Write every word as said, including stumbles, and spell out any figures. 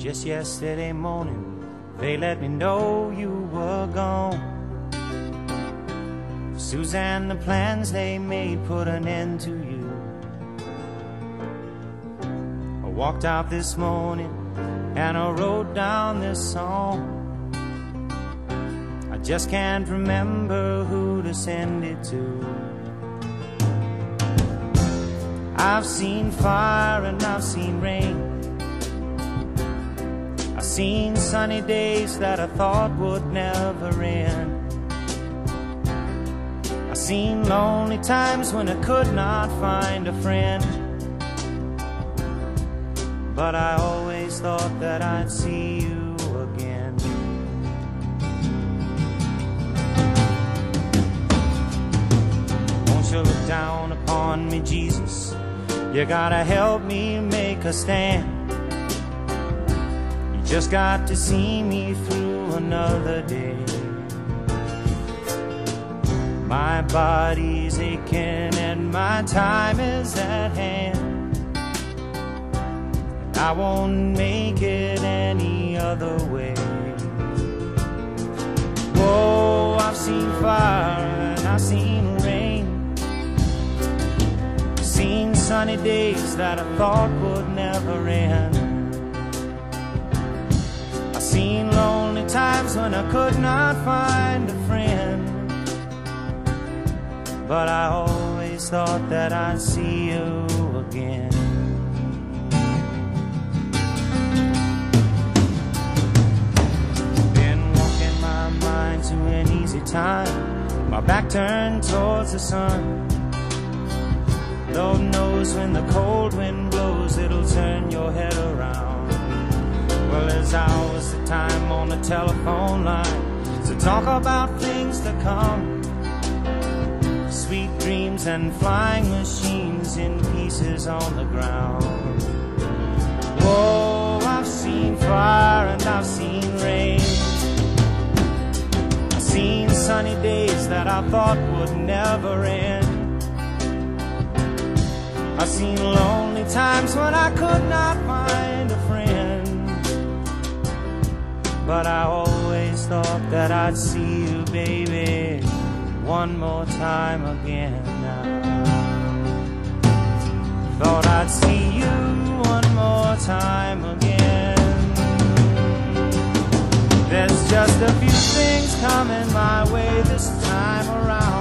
Just yesterday morning, they let me know you were gone. Suzanne, the plans they made put an end to you. I walked out this morning and I wrote down this song. I just can't remember who to send it to. I've seen fire and I've seen rain. I've seen sunny days that I thought would never end. I've seen lonely times when I could not find a friend. But I always thought that I'd see you again. Won't you look down upon me, Jesus? You gotta help me make a stand. You just got to see me through another day. My body's aching and my time is at hand. I won't make it any other way. Whoa, I've seen fire and I've seen rain. Seen sunny days that I thought would never end. I've seen lonely times when I could not find a friend. But I always thought that I'd see you again. Been walking my mind to an easy time, my back turned towards the sun. Lord knows when the cold wind blows, it'll turn your head around. Well, there's hours of time on the telephone line to talk about things to come. Sweet dreams and flying machines in pieces on the ground. Whoa, I've seen fire and I've seen rain. I've seen sunny days that I thought would never end. I've seen lonely times when I could not find a friend. But I always thought that I'd see you, baby, one more time again now. Thought I'd see you one more time again. There's just a few things coming my way this time around.